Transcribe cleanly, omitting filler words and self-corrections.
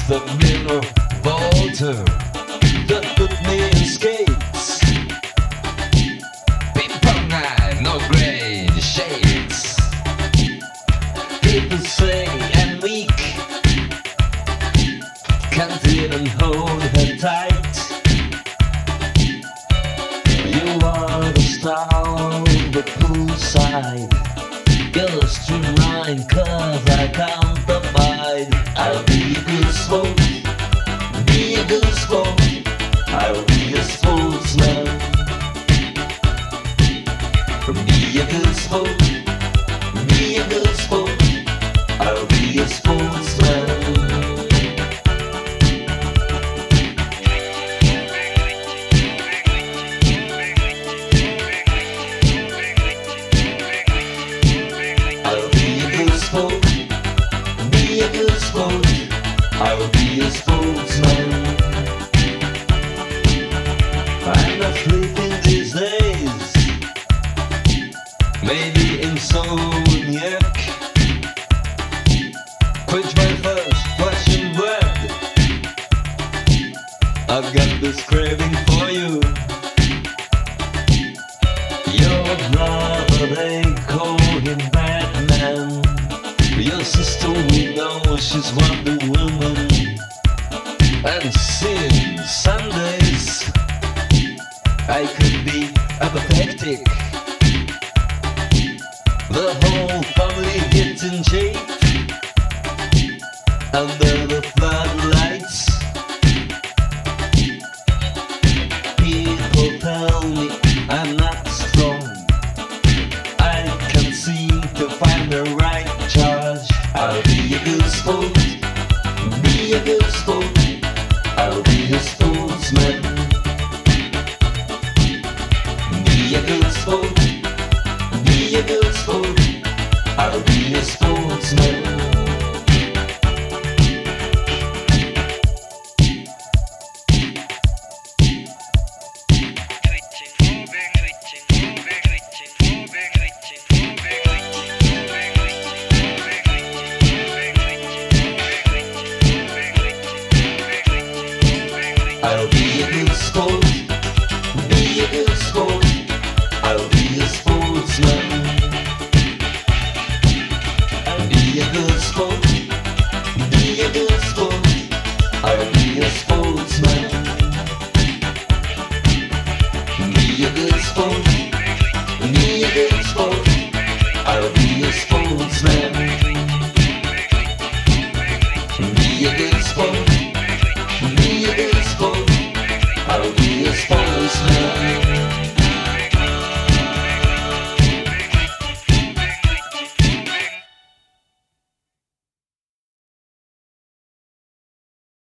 the mirror Volta that put me in skates. Ping pong eye, no gray shades. People say I'm weak, can't even hold her tight. You are the star on the poolside. Go streamline cause I can't abide. I'll be a good sport, be a good sport. I'll be a sportsman. Be a good sport, be a good sport. I'll be a sportsman. Be a good sport, I'll be a sportsman. I'm not sleeping these days, maybe insomniac. Quench my first flashing bread, I've got this craving for you. Your brother, they call him Batman. Your sister, we know she's Wonder Woman. And since Sundays I could be apathetic, the whole family gets in shape under the floodlights. People tell me I'm not strong, I can't seem to find the right charge. I'll be a good sport, be a good sport. I'll be a sportsman. Be a good sport, be a good sport. I'll be a sportsman. I'll be a good sport, be a good sport. I'll be a sportsman. Be a good sport, be a good sport. I'll be a sportsman. Be a good sport, be a good sport. I'll be a sportsman.